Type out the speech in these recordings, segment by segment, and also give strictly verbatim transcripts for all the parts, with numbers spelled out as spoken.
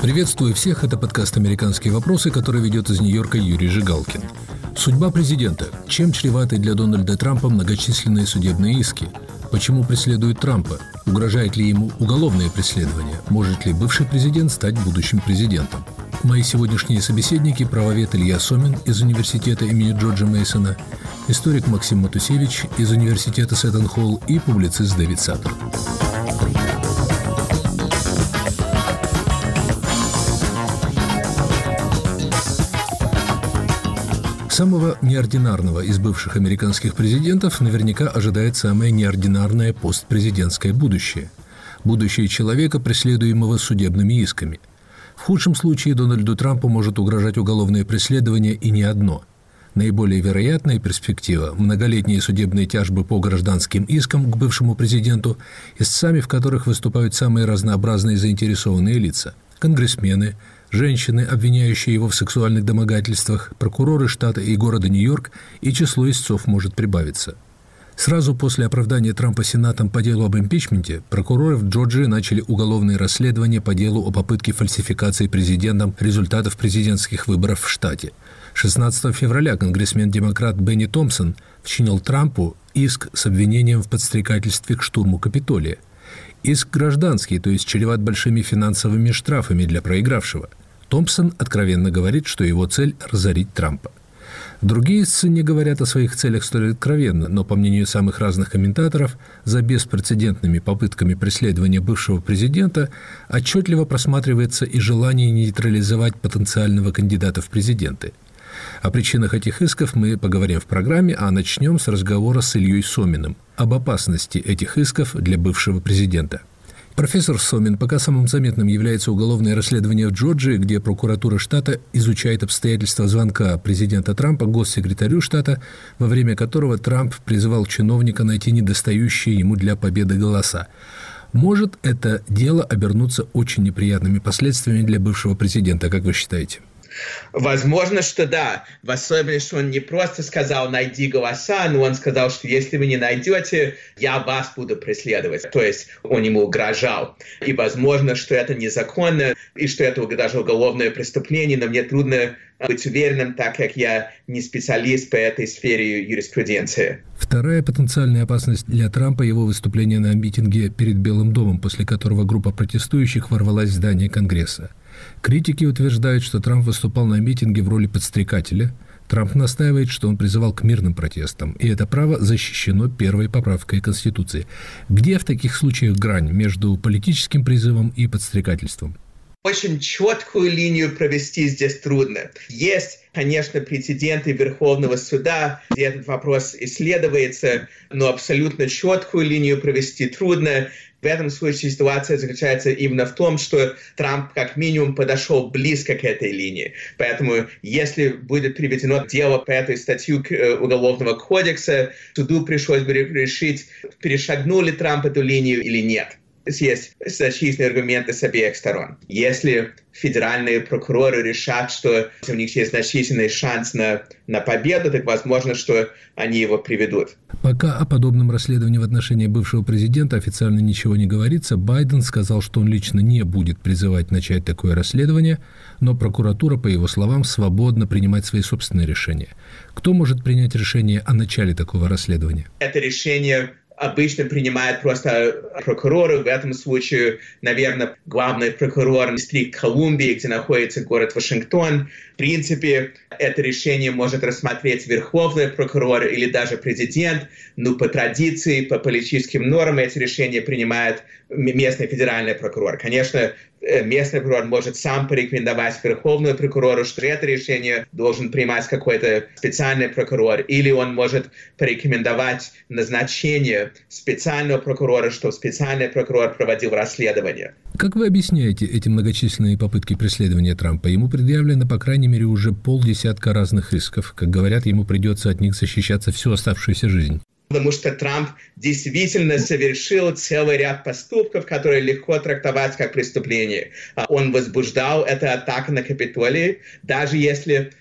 Приветствую всех, это подкаст «Американские вопросы», который ведет из Нью-Йорка Юрий Жигалкин. Судьба президента. Чем чреваты для Дональда Трампа многочисленные судебные иски? Почему преследуют Трампа? Угрожает ли ему уголовное преследование? Может ли бывший президент стать будущим президентом? Мои сегодняшние собеседники – правовед Илья Сомин из университета имени Джорджа Мейсона, историк Максим Матусевич из университета Сеттон-Холл и публицист Дэвид Саттер. Самого неординарного из бывших американских президентов наверняка ожидает самое неординарное постпрезидентское будущее. Будущее человека, преследуемого судебными исками. В худшем случае Дональду Трампу может угрожать уголовное преследование и не одно. Наиболее вероятная перспектива – многолетние судебные тяжбы по гражданским искам к бывшему президенту, истцами в которых выступают самые разнообразные заинтересованные лица – конгрессмены, женщины, обвиняющие его в сексуальных домогательствах, прокуроры штата и города Нью-Йорк, и число истцов может прибавиться. Сразу после оправдания Трампа Сенатом по делу об импичменте прокуроры в Джорджии начали уголовные расследования по делу о попытке фальсификации президентом результатов президентских выборов в штате. шестнадцатого февраля конгрессмен-демократ Бенни Томпсон вчинил Трампу иск с обвинением в подстрекательстве к штурму Капитолия. Иск гражданский, то есть чреват большими финансовыми штрафами для проигравшего. Томпсон откровенно говорит, что его цель – разорить Трампа. Другие истцы не говорят о своих целях столь откровенно, но, по мнению самых разных комментаторов, за беспрецедентными попытками преследования бывшего президента отчетливо просматривается и желание нейтрализовать потенциального кандидата в президенты. О причинах этих исков мы поговорим в программе, а начнем с разговора с Ильей Соминым об опасности этих исков для бывшего президента. Профессор Сомин, пока самым заметным является уголовное расследование в Джорджии, где прокуратура штата изучает обстоятельства звонка президента Трампа госсекретарю штата, во время которого Трамп призывал чиновника найти недостающие ему для победы голоса. Может это дело обернуться очень неприятными последствиями для бывшего президента, как вы считаете? Возможно, что да. В особенности он не просто сказал «найди голоса», но он сказал, что если вы не найдете, я вас буду преследовать. То есть он ему угрожал. И возможно, что это незаконно, и что это даже уголовное преступление, но мне трудно быть уверенным, так как я не специалист по этой сфере юриспруденции. Вторая потенциальная опасность для Трампа – его выступление на митинге перед Белым домом, после которого группа протестующих ворвалась в здание Конгресса. Критики утверждают, что Трамп выступал на митинге в роли подстрекателя. Трамп настаивает, что он призывал к мирным протестам, и это право защищено первой поправкой Конституции. Где в таких случаях грань между политическим призывом и подстрекательством? Очень четкую линию провести здесь трудно. Есть, конечно, прецеденты Верховного суда, где этот вопрос исследуется, но абсолютно четкую линию провести трудно. В этом случае ситуация заключается именно в том, что Трамп как минимум подошел близко к этой линии. Поэтому если будет приведено дело по этой статье Уголовного кодекса, суду пришлось бы решить, перешагнул ли Трамп эту линию или нет. Есть значительные аргументы с обеих сторон. Если федеральные прокуроры решат, что у них есть значительный шанс на, на победу, так возможно, что они его приведут. Пока о подобном расследовании в отношении бывшего президента официально ничего не говорится, Байден сказал, что он лично не будет призывать начать такое расследование, но прокуратура, по его словам, свободна принимать свои собственные решения. Кто может принять решение о начале такого расследования? Это решение обычно принимают просто прокуроры. В этом случае, наверное, главный прокурор Дистрикт Колумбии, где находится город Вашингтон. В принципе, это решение может рассмотреть верховный прокурор или даже президент. Но по традиции, по политическим нормам эти решения принимает местный федеральный прокурор. Конечно, местный прокурор может сам порекомендовать верховному прокурору, что это решение должен принимать какой-то специальный прокурор, или он может порекомендовать назначение специального прокурора, что специальный прокурор проводил расследование. Как вы объясняете эти многочисленные попытки преследования Трампа? Ему предъявлено, по крайней мере, уже полдесятка разных исков. Как говорят, ему придется от них защищаться всю оставшуюся жизнь. Потому что Трамп действительно совершил целый ряд поступков, которые легко трактовать как преступление. Он возбуждал эту атаку на Капитолий, даже если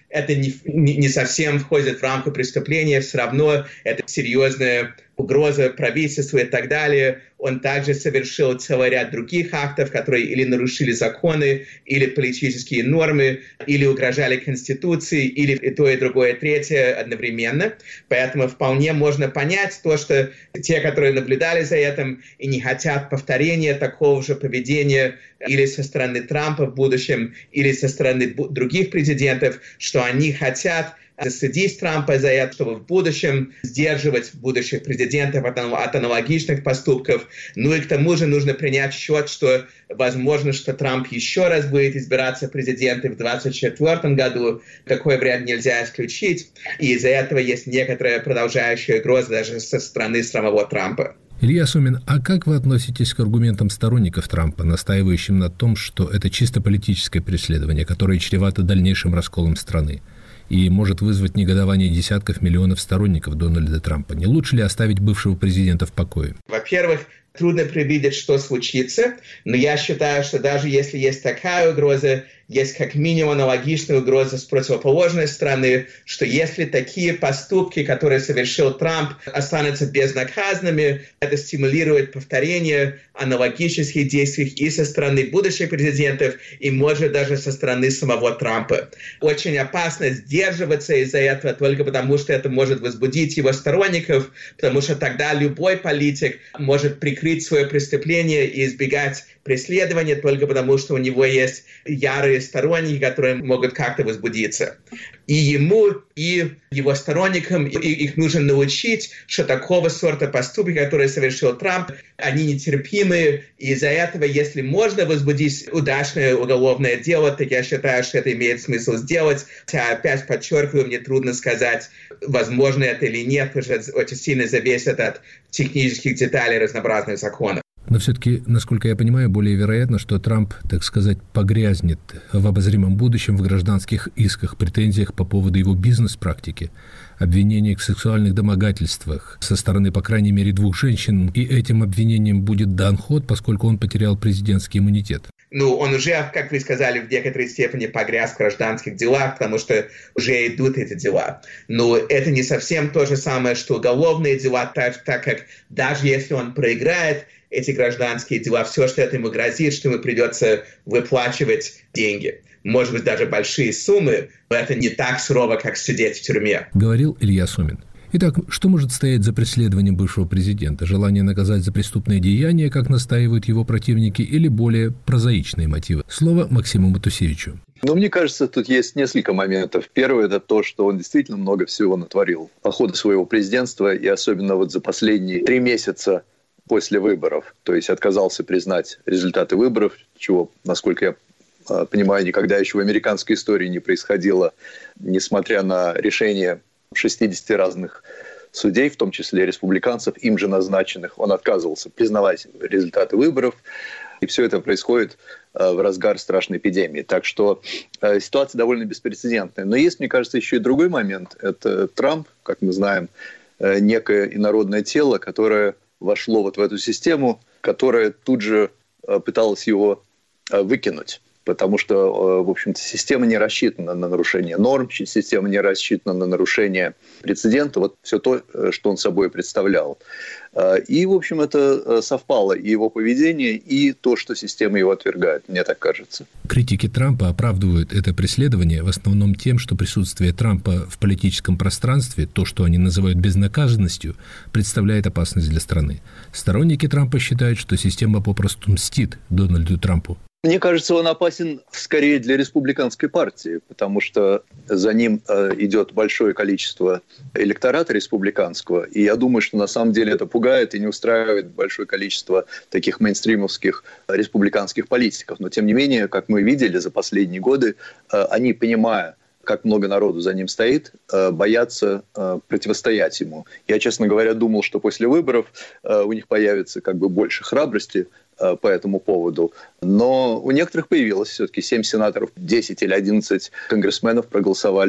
это не, не совсем входит в рамку преступления, все равно это серьезная угроза правительству и так далее. Он также совершил целый ряд других актов, которые или нарушили законы, или политические нормы, или угрожали Конституции, или и то, и другое, и третье одновременно. Поэтому вполне можно понять то, что те, которые наблюдали за этим и не хотят повторения такого же поведения или со стороны Трампа в будущем, или со стороны других президентов, что они хотят засудить Трампа за это, чтобы в будущем сдерживать будущих президентов от, от аналогичных поступков. Ну и к тому же нужно принять в счет, что возможно, что Трамп еще раз будет избираться президентом в двадцать четвёртом году. Такой вариант нельзя исключить. И из-за этого есть некоторая продолжающая угроза даже со стороны самого Трампа. Илья Сумин, а как вы относитесь к аргументам сторонников Трампа, настаивающим на том, что это чисто политическое преследование, которое чревато дальнейшим расколом страны и может вызвать негодование десятков миллионов сторонников Дональда Трампа? Не лучше ли оставить бывшего президента в покое? Во-первых, трудно предвидеть, что случится, но я считаю, что даже если есть такая угроза, есть как минимум аналогичная угроза с противоположной стороны, что если такие поступки, которые совершил Трамп, останутся безнаказанными, это стимулирует повторение аналогических действий и со стороны будущих президентов, и, может, даже со стороны самого Трампа. Очень опасно сдерживаться из-за этого только потому, что это может возбудить его сторонников, потому что тогда любой политик может прикрыть свое преступление и избегать преследования только потому, что у него есть ярые сторонники, которые могут как-то возбудиться. И ему, и его сторонникам и их нужно научить, что такого сорта поступки, которые совершил Трамп, они нетерпимы. И из-за этого, если можно возбудить удачное уголовное дело, так я считаю, что это имеет смысл сделать. Хотя, опять подчеркиваю, мне трудно сказать, возможно это или нет, потому что очень сильно зависит от технических деталей разнообразных законов. Но все-таки, насколько я понимаю, более вероятно, что Трамп, так сказать, погрязнет в обозримом будущем в гражданских исках, претензиях по поводу его бизнес-практики, обвинениях в сексуальных домогательствах со стороны, по крайней мере, двух женщин, и этим обвинением будет дан ход, поскольку он потерял президентский иммунитет. Ну, он уже, как вы сказали, в некоторой степени погряз в гражданских делах, потому что уже идут эти дела. Но это не совсем то же самое, что уголовные дела, так, так как даже если он проиграет эти гражданские дела, все, что это ему грозит, что ему придется выплачивать деньги. Может быть, даже большие суммы, но это не так сурово, как сидеть в тюрьме. Говорил Илья Сумин. Итак, что может стоять за преследованием бывшего президента? Желание наказать за преступные деяния, как настаивают его противники, или более прозаичные мотивы? Слово Максиму Матусевичу. Ну, мне кажется, тут есть несколько моментов. Первый – это то, что он действительно много всего натворил по ходу своего президентства, и особенно вот за последние три месяца после выборов. То есть отказался признать результаты выборов, чего, насколько я понимаю, никогда еще в американской истории не происходило, несмотря на решение шестидесяти разных судей, в том числе республиканцев, им же назначенных. Он отказывался признавать результаты выборов. И все это происходит в разгар страшной эпидемии. Так что ситуация довольно беспрецедентная. Но есть, мне кажется, еще и другой момент. Это Трамп, как мы знаем, некое инородное тело, которое вошло вот в эту систему, которая тут же пыталась его выкинуть. Потому что, в общем-то, система не рассчитана на нарушение норм, система не рассчитана на нарушение прецедента, вот все то, что он собой представлял. И, в общем, это совпало и его поведение, и то, что система его отвергает, мне так кажется. Критики Трампа оправдывают это преследование в основном тем, что присутствие Трампа в политическом пространстве, то, что они называют безнаказанностью, представляет опасность для страны. Сторонники Трампа считают, что система попросту мстит Дональду Трампу. Мне кажется, он опасен скорее для республиканской партии, потому что за ним идет большое количество электората республиканского, и я думаю, что на самом деле это пугает и не устраивает большое количество таких мейнстримовских республиканских политиков. Но, тем не менее, как мы видели за последние годы, они, понимая, как много народу за ним стоит, боятся противостоять ему. Я, честно говоря, думал, что после выборов у них появится как бы больше храбрости по этому поводу. Но у некоторых появилось все-таки семь сенаторов, десять или одиннадцать конгрессменов проголосовали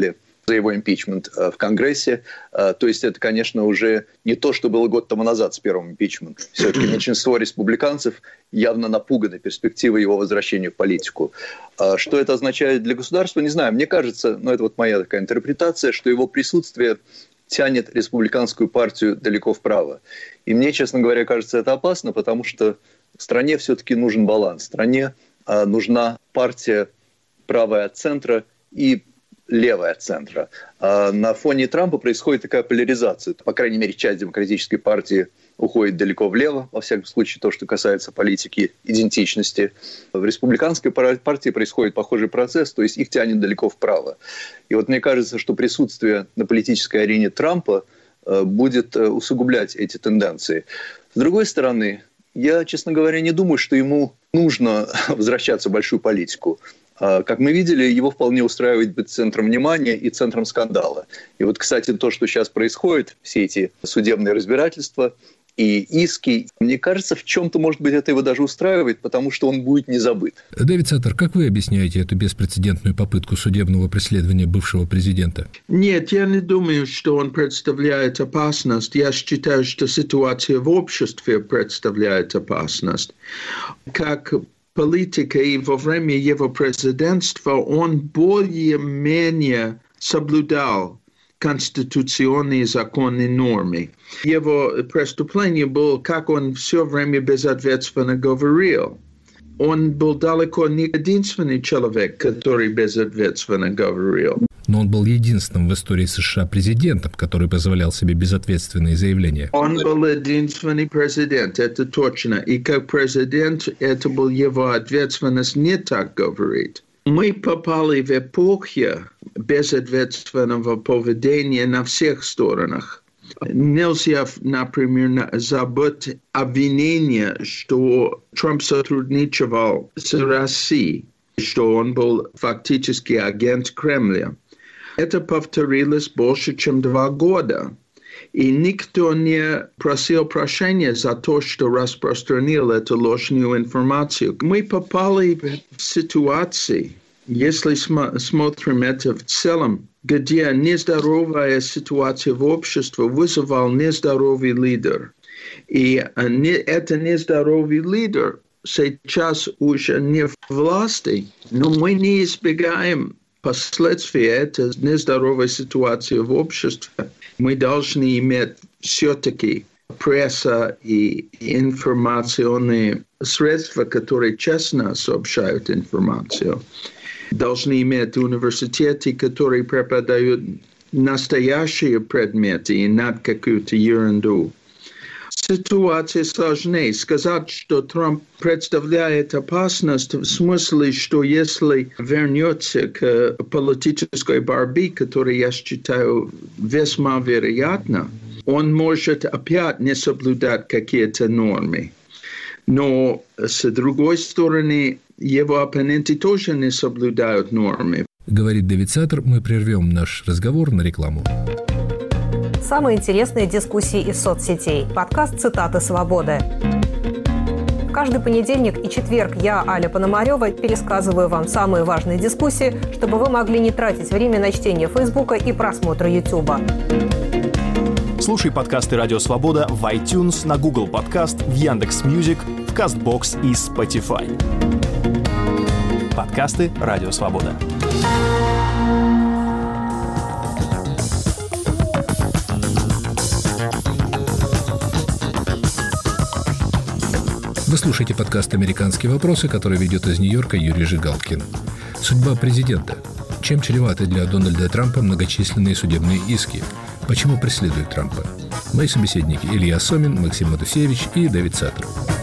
за его импичмент в Конгрессе. То есть это, конечно, уже не то, что было год тому назад с первым импичментом. Все-таки меньшинство республиканцев явно напуганы перспективой его возвращения в политику. Что это означает для государства, не знаю. Мне кажется, ну это вот моя такая интерпретация, что его присутствие тянет республиканскую партию далеко вправо. И мне, честно говоря, кажется, это опасно, потому что стране все-таки нужен баланс. Стране а, нужна партия правая от центра и левая от центра. А на фоне Трампа происходит такая поляризация. По крайней мере, часть демократической партии уходит далеко влево, во всяком случае, то, что касается политики идентичности. В республиканской партии происходит похожий процесс, то есть их тянет далеко вправо. И вот мне кажется, что присутствие на политической арене Трампа будет усугублять эти тенденции. С другой стороны, я, честно говоря, не думаю, что ему нужно возвращаться в большую политику. Как мы видели, его вполне устраивает быть центром внимания и центром скандала. И вот, кстати, то, что сейчас происходит, все эти судебные разбирательства и иски, мне кажется, в чем-то, может быть, это его даже устраивает, потому что он будет не забыт. Дэвид Саттер, как вы объясняете эту беспрецедентную попытку судебного преследования бывшего президента? Нет, я не думаю, что он представляет опасность. Я считаю, что ситуация в обществе представляет опасность. Как политика и во время его президентства он более-менее соблюдал конституционные законы, нормы. Его преступление было, как он все время безответственно говорил. Он был далеко не единственный человек, который безответственно говорил. Но он был единственным в истории США президентом, который позволял себе безответственные заявления. Он был единственный президент, это точно. И как президент, это был его ответственность не так говорить. Мы попали в эпоху безответственного поведения на всех сторонах. Нельзя, например, забыть обвинение, что Трамп сотрудничал с Россией, что он был фактически агент Кремля. Это повторилось больше, чем два года. И никто не просил прощения за то, что распространил эту ложную информацию. Мы попали в ситуацию, если см- смотрим это в целом, где нездоровая ситуация в обществе вызывал нездоровый лидер. И не, это нездоровый лидер сейчас уже не в власти, но мы не избегаем последствия этой нездоровой ситуации в обществе. Мы должны иметь все-таки пресса и информационные средства, которые честно сообщают информацию. Должны иметь университеты, которые преподают настоящие предметы и не какую-то ерунду. Ситуация сложнее. Сказать, что Трамп представляет опасность в смысле, что если вернется к политической борьбе, которую я считаю весьма вероятно, он может опять не соблюдать какие-то нормы. Но, с другой стороны, его оппоненты тоже не соблюдают нормы. Говорит Дэвид Саттер, мы прервем наш разговор на рекламу. Самые интересные дискуссии из соцсетей. Подкаст «Цитаты свободы». Каждый понедельник и четверг я, Аля Пономарёва, пересказываю вам самые важные дискуссии, чтобы вы могли не тратить время на чтение Фейсбука и просмотр Ютуба. Слушай подкасты «Радио Свобода» в iTunes, на Google Подкаст, в Яндекс.Мьюзик, в Castbox и Spotify. Подкасты «Радио Свобода». Вы слушаете подкаст «Американские вопросы», который ведет из Нью-Йорка Юрий Жигалкин. Судьба президента. Чем чреваты для Дональда Трампа многочисленные судебные иски? Почему преследуют Трампа? Мои собеседники Илья Сомин, Максим Матусевич и Дэвид Саттер.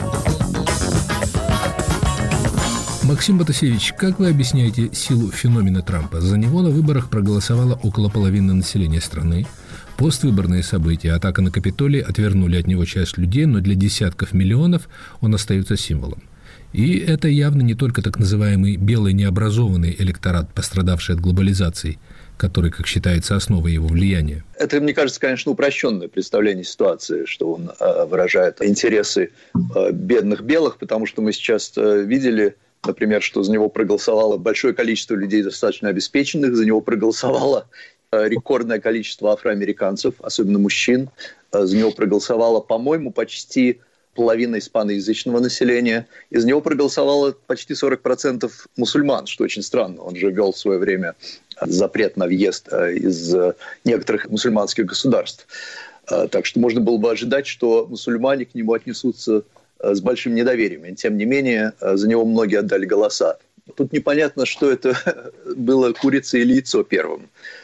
Максим Матусевич, как вы объясняете силу феномена Трампа? За него на выборах проголосовало около половины населения страны. Поствыборные события, атака на Капитолий отвернули от него часть людей, но для десятков миллионов он остается символом. И это явно не только так называемый белый необразованный электорат, пострадавший от глобализации, который, как считается, основой его влияния. Это, мне кажется, конечно, упрощенное представление ситуации, что он э, выражает интересы э, бедных белых, потому что мы сейчас э, видели, например, что за него проголосовало большое количество людей, достаточно обеспеченных, за него проголосовало рекордное количество афроамериканцев, особенно мужчин. За него проголосовало, по-моему, почти половина испаноязычного населения. Из него проголосовало почти сорок процентов мусульман, что очень странно. Он же ввел в свое время запрет на въезд из некоторых мусульманских государств. Так что можно было бы ожидать, что мусульмане к нему отнесутся с большим недоверием. И, тем не менее, за него многие отдали голоса. Тут непонятно, что это было, курица или яйцо первым.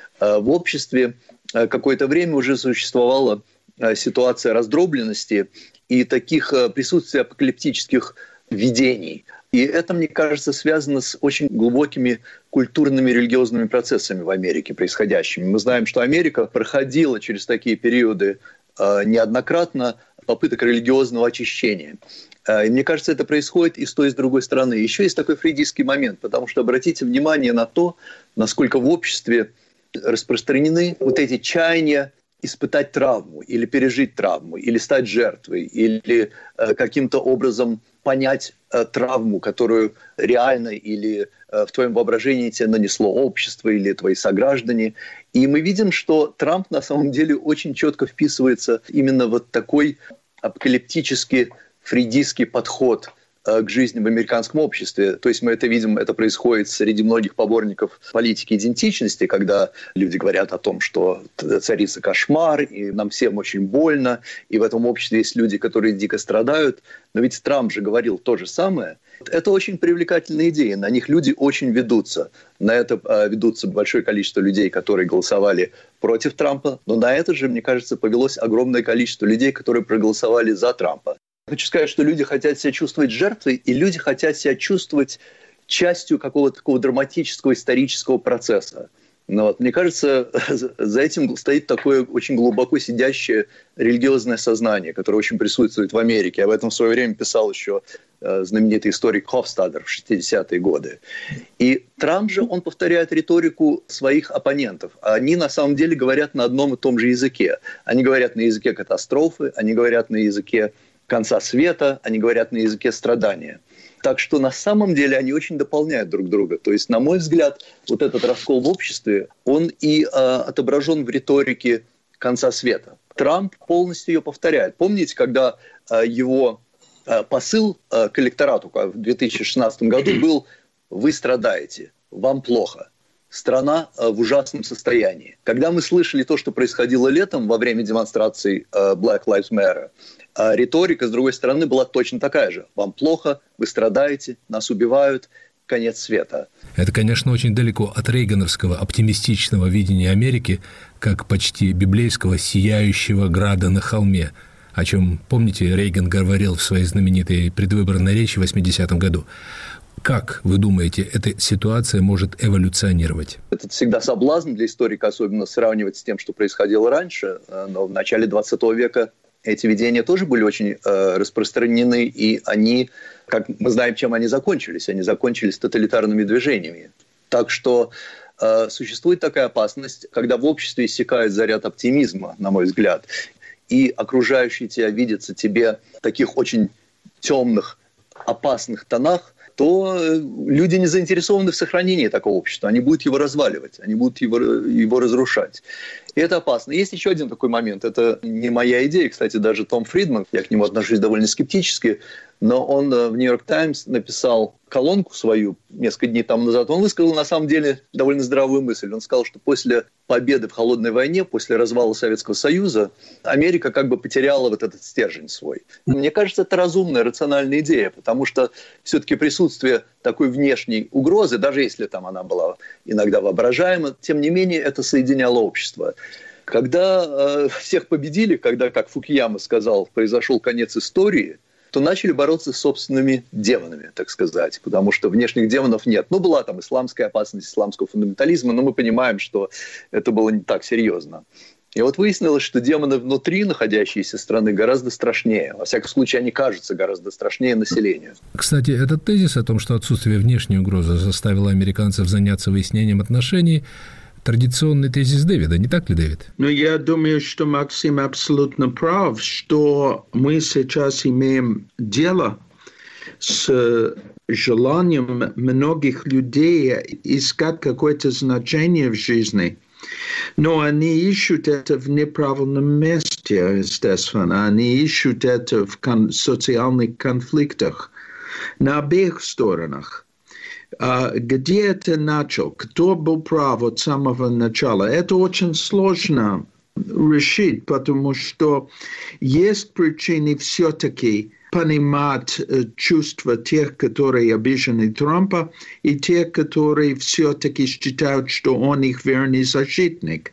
В обществе какое-то время уже существовала ситуация раздробленности и таких присутствия апокалиптических видений. И это, мне кажется, связано с очень глубокими культурными и религиозными процессами в Америке происходящими. Мы знаем, что Америка проходила через такие периоды неоднократно попыток религиозного очищения. И мне кажется, это происходит и с той, и с другой стороны. Еще есть такой фрейдистский момент, потому что обратите внимание на то, насколько в обществе распространены вот эти чаяния испытать травму, или пережить травму, или стать жертвой, или э, каким-то образом понять э, травму, которую реально или э, в твоем воображении тебе нанесло общество или твои сограждане. И мы видим, что Трамп на самом деле очень четко вписывается именно в вот такой апокалиптический фрейдистский подход к жизни в американском обществе. То есть мы это видим, это происходит среди многих поборников политики идентичности, когда люди говорят о том, что царится кошмар, и нам всем очень больно, и в этом обществе есть люди, которые дико страдают. Но ведь Трамп же говорил то же самое. Это очень привлекательные идеи, на них люди очень ведутся. На это ведутся большое количество людей, которые голосовали против Трампа, но на это же, мне кажется, повелось огромное количество людей, которые проголосовали за Трампа. Хочу сказать, что люди хотят себя чувствовать жертвой, и люди хотят себя чувствовать частью какого-то такого драматического исторического процесса. Но вот, мне кажется, за этим стоит такое очень глубоко сидящее религиозное сознание, которое очень присутствует в Америке. Об этом в свое время писал еще знаменитый историк Хофстадтер в шестидесятые годы. И Трамп же, он повторяет риторику своих оппонентов. Они на самом деле говорят на одном и том же языке. Они говорят на языке катастрофы, они говорят на языке конца света, они говорят на языке страдания. Так что на самом деле они очень дополняют друг друга. То есть, на мой взгляд, вот этот раскол в обществе, он и э, отображен в риторике конца света. Трамп полностью ее повторяет. Помните, когда э, его э, посыл э, к электорату в две тысячи шестнадцатом году был «Вы страдаете, вам плохо». Страна в ужасном состоянии. Когда мы слышали то, что происходило летом во время демонстраций Black Lives Matter, риторика, с другой стороны, была точно такая же. Вам плохо, вы страдаете, нас убивают, конец света. Это, конечно, очень далеко от рейгановского оптимистичного видения Америки, как почти библейского сияющего града на холме, о чем, помните, Рейган говорил в своей знаменитой предвыборной речи в восьмидесятом году. Как, вы думаете, эта ситуация может эволюционировать? Это всегда соблазн для историка, особенно сравнивать с тем, что происходило раньше. Но в начале двадцатого века эти видения тоже были очень э, распространены, и они, как мы знаем, чем они закончились. Они закончились тоталитарными движениями. Так что э, существует такая опасность, когда в обществе иссякает заряд оптимизма, на мой взгляд, и окружающие тебя видятся тебе в таких очень темных, опасных тонах, то люди не заинтересованы в сохранении такого общества. Они будут его разваливать, они будут его, его разрушать. И это опасно. Есть еще один такой момент. Это не моя идея. Кстати, даже Том Фридман, я к нему отношусь довольно скептически, но он в «Нью-Йорк Таймс» написал колонку свою несколько дней тому назад. Он высказал, на самом деле, довольно здравую мысль. Он сказал, что после победы в холодной войне, после развала Советского Союза, Америка как бы потеряла вот этот стержень свой. Мне кажется, это разумная, рациональная идея, потому что все-таки присутствие такой внешней угрозы, даже если там она была иногда воображаема, тем не менее это соединяло общество. Когда э, всех победили, когда, как Фукуяма сказал, произошел конец истории, то начали бороться с собственными демонами, так сказать, потому что внешних демонов нет. Ну, была там исламская опасность, исламского фундаментализма, но мы понимаем, что это было не так серьезно. И вот выяснилось, что демоны внутри находящейся страны гораздо страшнее. Во всяком случае, они кажутся гораздо страшнее населению. Кстати, этот тезис о том, что отсутствие внешней угрозы заставило американцев заняться выяснением отношений, традиционный тезис Дэвида, не так ли, Дэвид? Ну, я думаю, что Максим абсолютно прав, что мы сейчас имеем дело с желанием многих людей искать какое-то значение в жизни. Но они ищут это в неправильном месте, естественно. Они ищут это в кон- социальных конфликтах на обеих сторонах. А где это начал? Кто был прав от самого начала? Это очень сложно решить, потому что есть причины все-таки понимать чувства тех, которые обижены Трампа, и тех, которые все-таки считают, что он их верный защитник.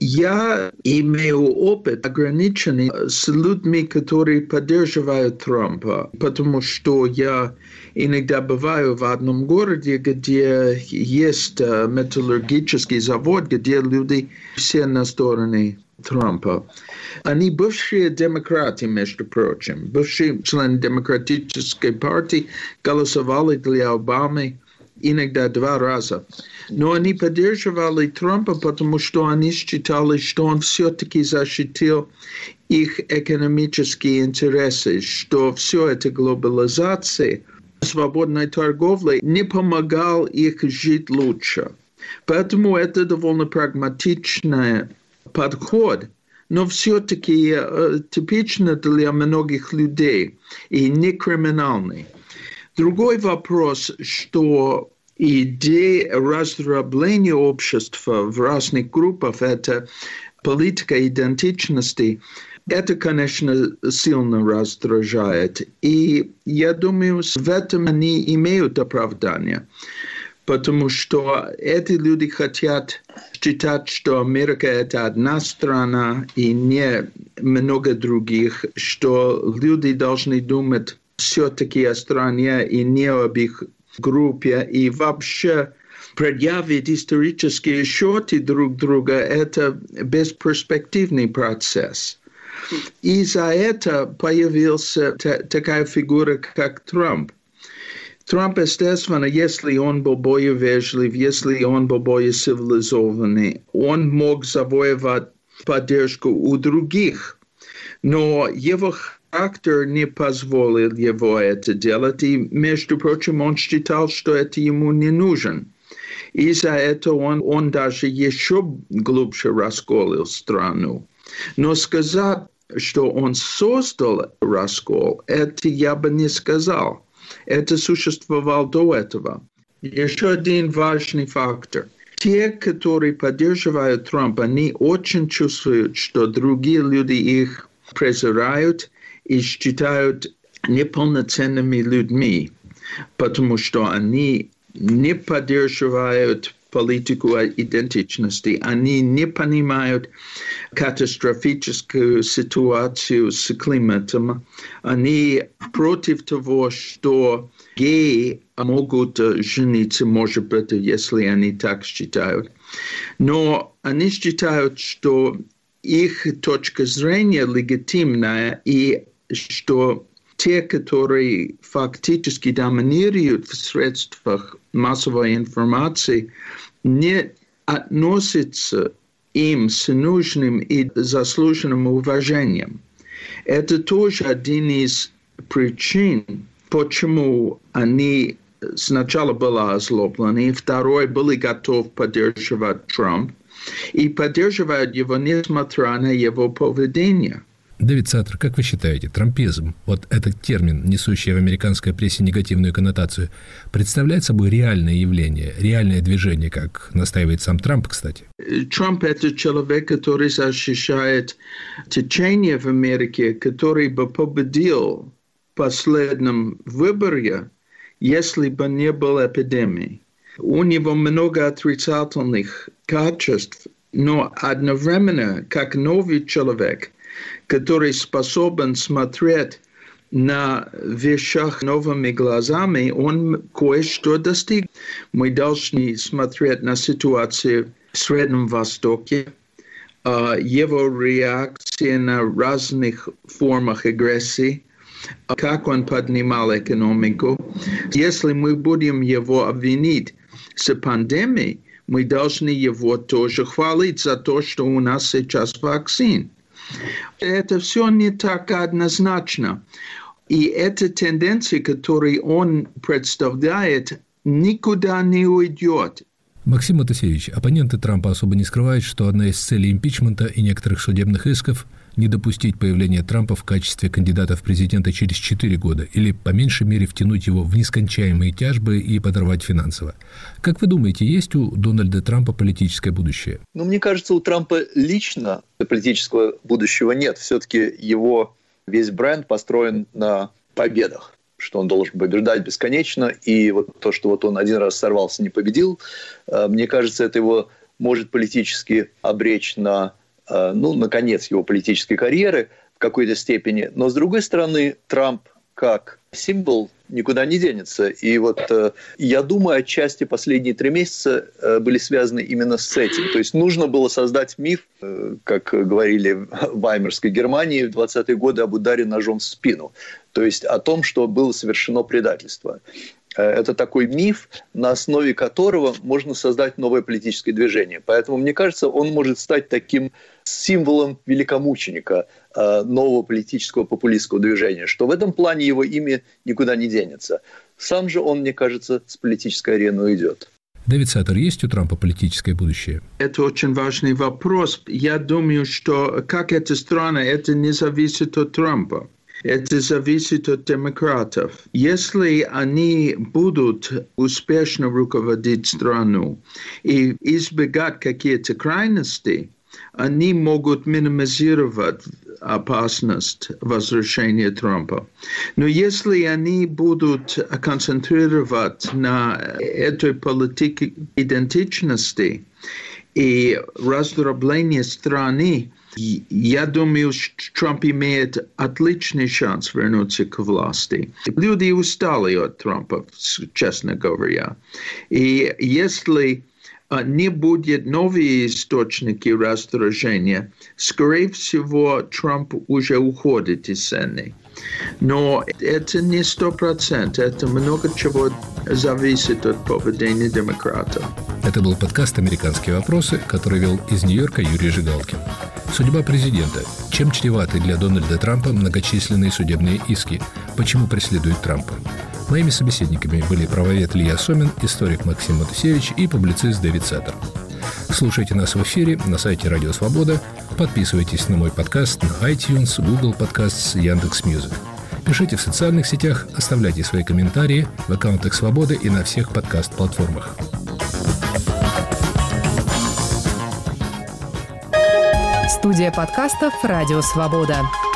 Я имею опыт ограниченный с людьми, которые поддерживают Трампа, потому что я иногда бываю в одном городе, где есть металлургический завод, где люди все на стороне Трампа. Они бывшие демократы, между прочим, бывшие члены демократической партии, голосовали для Обамы иногда два раза. Но они поддерживали Трампа, потому что они считали, что он все-таки защитил их экономические интересы, что все это глобализация, свободная торговля не помогал их жить лучше. Поэтому это довольно прагматичный подход, но все-таки э, типично для многих людей и не криминальный. Другой вопрос, что идея раздробления общества в разных группах, это политика идентичности, это, конечно, сильно раздражает. И я думаю, в этом они имеют оправдание. Потому что эти люди хотят считать, что Америка – это одна страна и не много других, что люди должны думать все-таки о стране и не об их группе, и вообще предъявить исторические счеты друг друга – это бесперспективный процесс. Из-за этого появилась такая фигура, как Трамп. Трамп, естественно, если он был более вежлив, если он был более цивилизованный, он мог завоевать поддержку у других. Но его характер не позволил его это делать, и, между прочим, он считал, что это ему не нужен. Из-за этого он, он даже еще глубже расколил страну. Но сказать, что он создал раскол, это я бы не сказал. Это существовало до этого. Еще один важный фактор. Те, которые поддерживают Трампа, они очень чувствуют, что другие люди их презирают и считают неполноценными людьми, потому что они не поддерживают политику идентичности, они не понимают катастрофическую ситуацию с климатом, они против того, что геи могут жениться, может быть, если они так считают. Но они считают, что их точка зрения легитимная и что те, которые фактически доминируют в средствах массовой информации, не относятся им с нужным и заслуженным уважением. Это тоже один из причин, почему они сначала были озлоблены, и второй были готовы поддерживать Трамп, и поддерживают его, несмотря на его поведение. Дэвид Саттер, как вы считаете, трампизм, вот этот термин, несущий в американской прессе негативную коннотацию, представляет собой реальное явление, реальное движение, как настаивает сам Трамп, кстати? Трамп – это человек, который защищает течение в Америке, который бы победил в последнем выборе, если бы не было эпидемии. У него много отрицательных качеств, но одновременно, как новый человек, который способен смотреть на вещах новыми глазами, он кое-что достиг. Мы должны смотреть на ситуацию в Среднем Востоке, его реакции на разных формах агрессии, как он поднимал экономику. Если мы будем его обвинить с пандемией, мы должны его тоже хвалить за то, что у нас сейчас вакцин. Это все не так однозначно. И эта тенденция, которую он представляет, никуда не уйдет. Максим Матусевич, оппоненты Трампа особо не скрывают, что одна из целей импичмента и некоторых судебных исков – не допустить появления Трампа в качестве кандидата в президенты через четыре года или, по меньшей мере, втянуть его в нескончаемые тяжбы и подорвать финансово. Как вы думаете, есть у Дональда Трампа политическое будущее? Ну, мне кажется, у Трампа лично политического будущего нет. Все-таки его весь бренд построен на победах, что он должен побеждать бесконечно. И вот то, что вот он один раз сорвался, не победил, мне кажется, это его может политически обречь на, ну, на конец его политической карьеры в какой-то степени. Но, с другой стороны, Трамп как символ никуда не денется. И вот э, я думаю, отчасти последние три месяца э, были связаны именно с этим. То есть нужно было создать миф, э, как говорили в Ваймарской Германии в двадцатые годы, об ударе ножом в спину. То есть о том, что было совершено предательство. Это такой миф, на основе которого можно создать новое политическое движение. Поэтому, мне кажется, он может стать таким символом великомученика нового политического популистского движения, что в этом плане его имя никуда не денется. Сам же он, мне кажется, с политической арены уйдет. Дэвид Саттер, есть у Трампа политическое будущее? Это очень важный вопрос. Я думаю, что как эта страна, это не зависит от Трампа. Это зависит от демократов. Если они будут успешно руководить страну и избегать какие-то крайности, они могут минимизировать опасность возвращения Трампа. Но если они будут концентрировать на этой политике идентичности и раздроблении страны, я думаю, что Трамп имеет отличный шанс вернуться к власти. Люди устали от Трампа, честно говоря. И если не будет новые источники раздражения, скорее всего, Трамп уже уходит из сцены. Но это не сто процентов, это много чего зависит от поведения демократов. Это был подкаст «Американские вопросы», который вел из Нью-Йорка Юрий Жигалкин. Судьба президента. Чем чреваты для Дональда Трампа многочисленные судебные иски? Почему преследуют Трампа? Моими собеседниками были правовед Илья Сомин, историк Максим Матусевич и публицист Дэвид Саттер. Слушайте нас в эфире на сайте Радио Свобода, подписывайтесь на мой подкаст на iTunes, Google Podcasts, Яндекс.Мьюзик. Пишите в социальных сетях, оставляйте свои комментарии в аккаунтах Свободы и на всех подкаст-платформах. Студия подкастов «Радио Свобода».